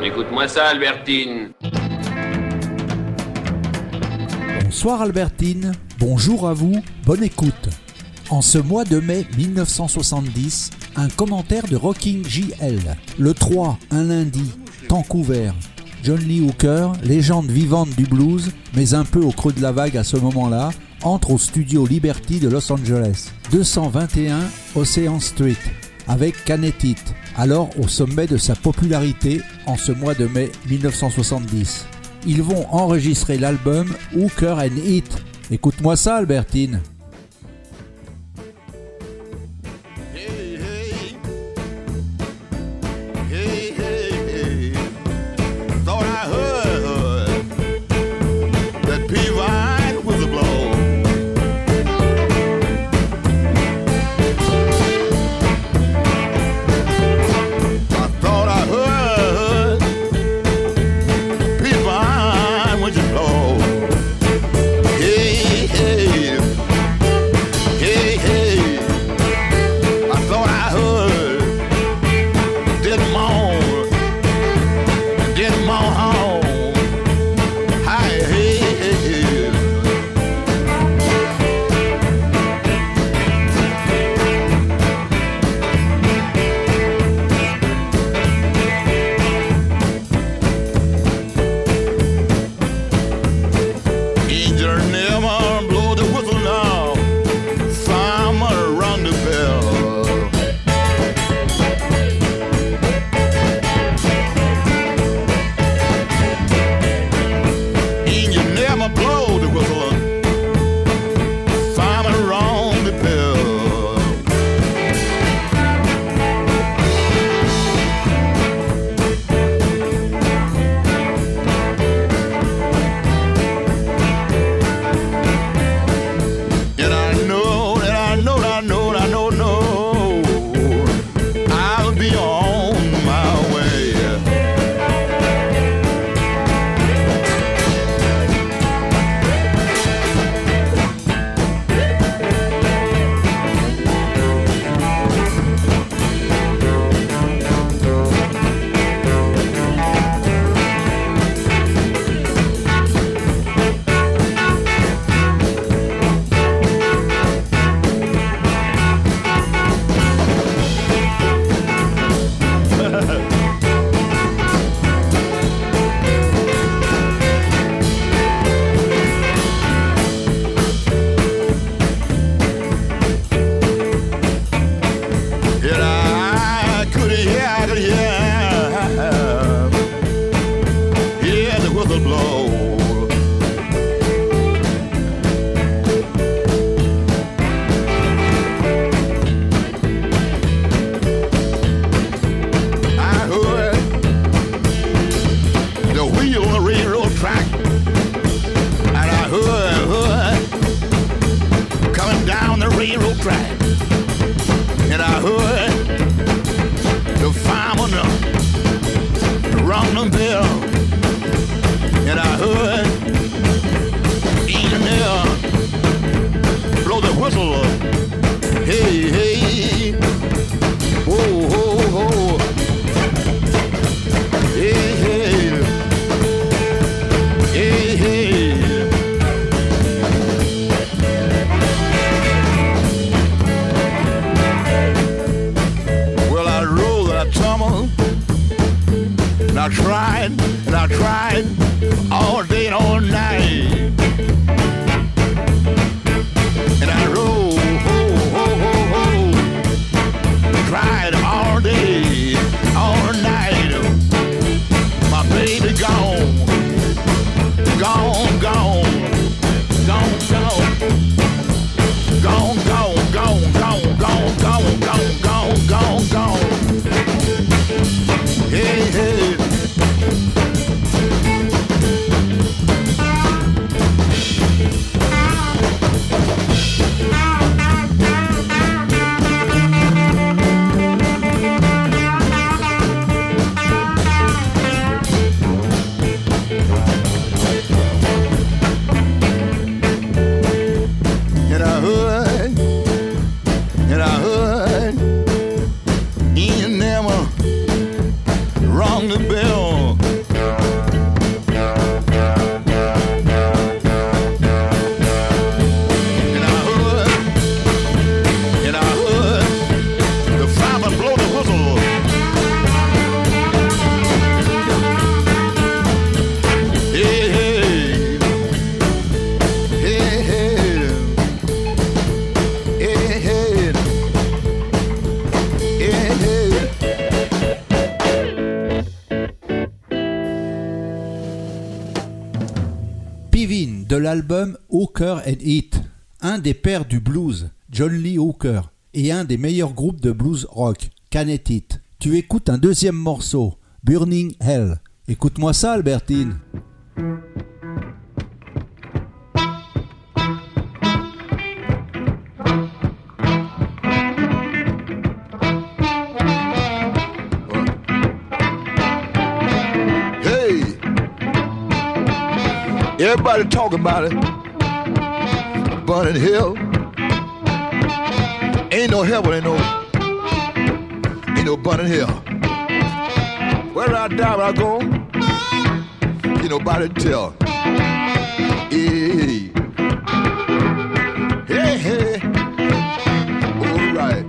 Écoute-moi ça, Albertine. Bonsoir Albertine, bonjour à vous, bonne écoute. En ce mois de mai 1970, un commentaire de Rocking JL. Le 3, un lundi, temps couvert. John Lee Hooker, légende vivante du blues, mais un peu au creux de la vague à ce moment-là, entre au studio Liberty de Los Angeles, 221 Ocean Street, avec Canet It, alors au sommet de sa popularité en ce mois de mai 1970. Ils vont enregistrer l'album Hooker and It. Écoute-moi ça, Albertine. Yeah, yeah. Pivin de l'album Hooker and Heat, un des pères du blues, John Lee Hooker, et un des meilleurs groupes de blues rock, Can It It. Tu écoutes un deuxième morceau, Burning Hell. Écoute-moi ça, Albertine. Everybody talking about it. Burning hell. Ain't no heaven, ain't no burning hell. Where I die, where I go, ain't nobody tell. Hey, hey, hey. All right.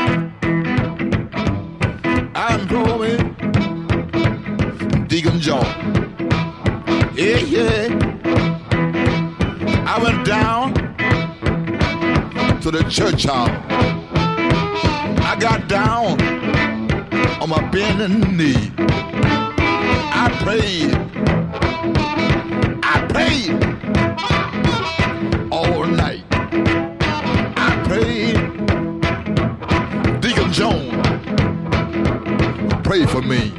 I'm going Deacon John. Yeah, yeah. I went down to the church hall. I got down on my bending knee. I prayed all night. I prayed. Deacon Jones prayed for me.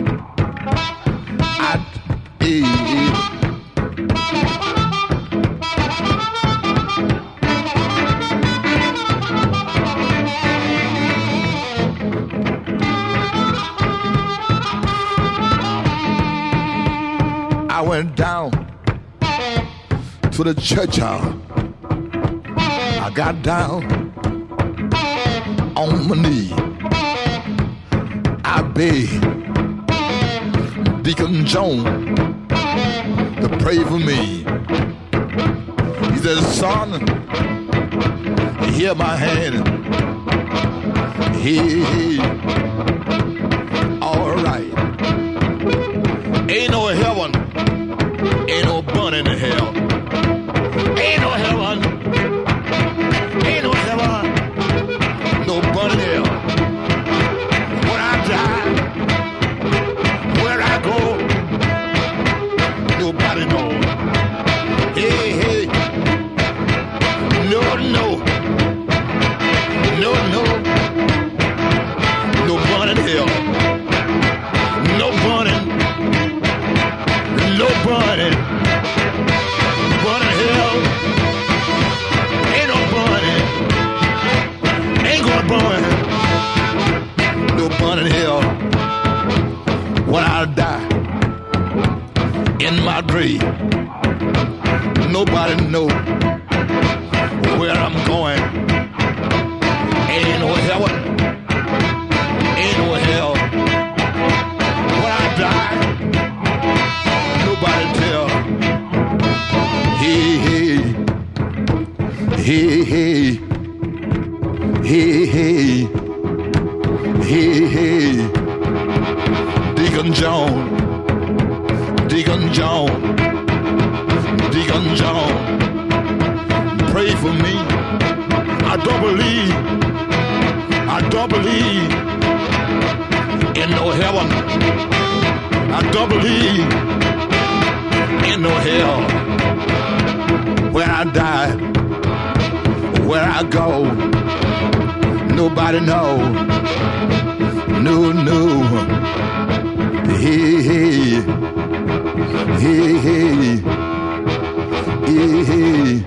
I went down to the church hall. I got down on my knee. I begged Deacon Jones to pray for me. He said, son, hear my hand. Hey, all right. Ain't no heaven. Ain't no burning in hell. Ain't no heaven. Ain't no heaven. No burning hell. When I die, where I go, nobody knows. Hey, hey. No, no. No, no. No burning hell. No burning. No burning. Burning hell. Ain't no burning. Ain't gonna burn. No burning hell. When I die in my grave, nobody know where I'm going. Ain't no heaven. Ain't no hell. When I die, nobody tell. Hey, hey. Hey, hey. Hey, hey. Hey, hey. Deacon John. Deacon John. Deacon John. Pray for me. I don't believe in no heaven. I don't believe in no hell. Where I die, where I go, nobody know. No, no. Hey, hey. Hey, hey. Hey, hey.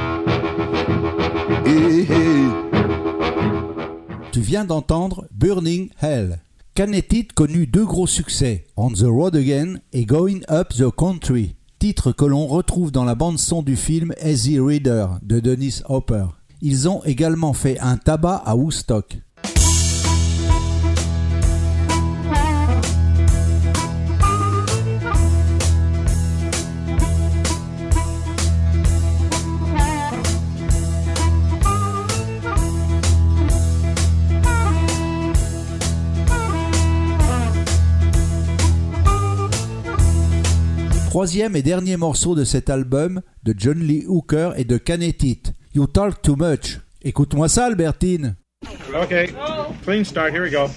Hey, hey. Tu viens d'entendre Burning Hell. Can It It connut deux gros succès, On the Road Again et Going Up the Country, titres que l'on retrouve dans la bande-son du film Easy Rider de Dennis Hopper. Ils ont également fait un tabac à Woodstock. Troisième et dernier morceau de cet album de John Lee Hooker et de Can It It, You Talk Too Much. Écoute-moi ça, Albertine. Okay, clean start. Here we go.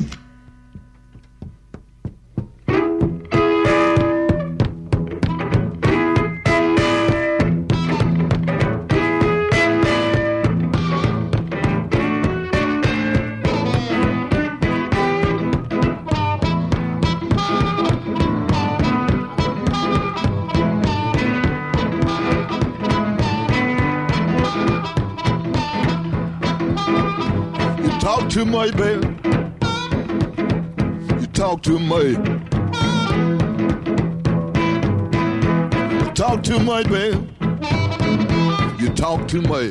Talk too much, baby. You talk too much. You talk too much, baby. You talk too much.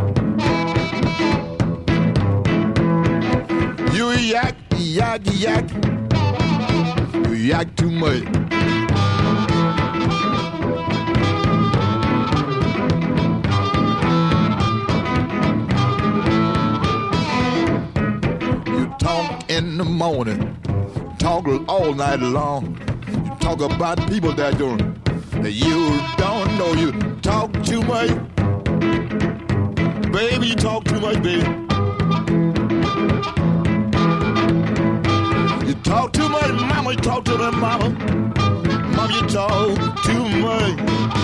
You yak, yak, yak. You yak too much. In the morning, talk all night long. You talk about people that you don't know. You talk too much, baby. You talk too much, baby. You talk too much, mama. You talk to them, mama. Mama, you talk too much.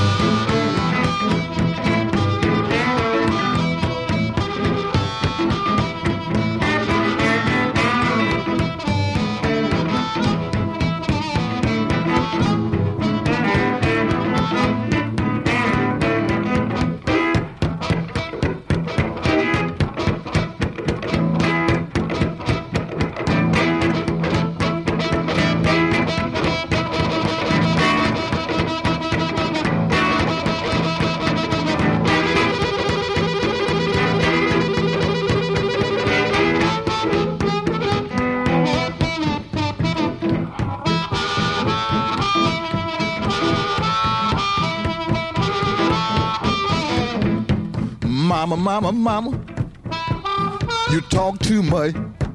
Mama, mama, mama, you talk too much.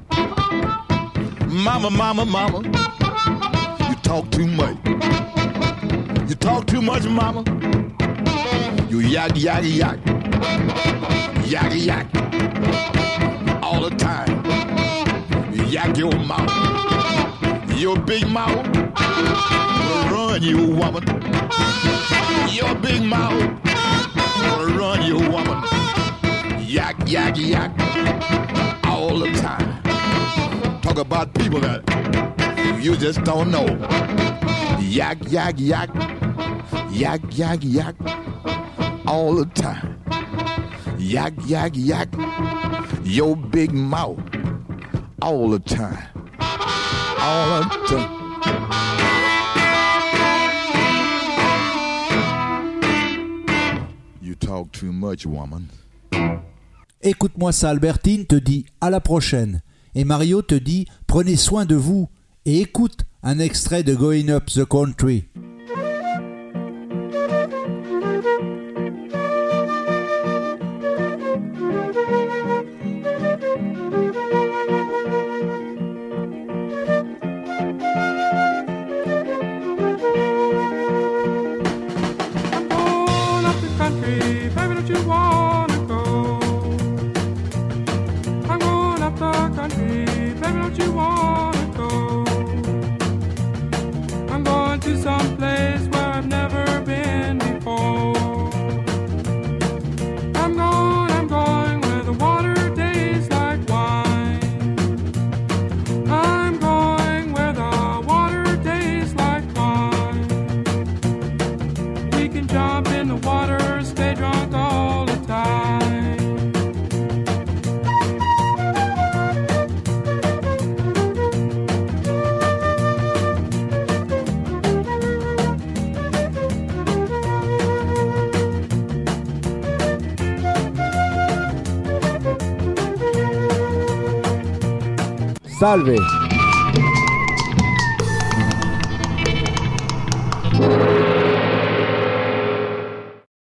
Mama, mama, mama, you talk too much. You talk too much, mama. You yak, yak, yak. Yak, yak. All the time. You yak your mouth. Your big mouth will run you, woman. Your big mouth will run you, woman. Yak, yak, yak, all the time. Talk about people that you just don't know. Yak, yak, yak, yak, yak, yak, all the time. Yak, yak, yak, your big mouth, all the time. All the time. You talk too much, woman. Écoute-moi ça, Albertine te dit à la prochaine. Et Mario te dit prenez soin de vous. Et écoute un extrait de Going Up the Country. Someplace where I've never been before. I'm going where the water tastes like wine. I'm going where the water tastes like wine. We can jump in the water, stay drunk all the time. Salve!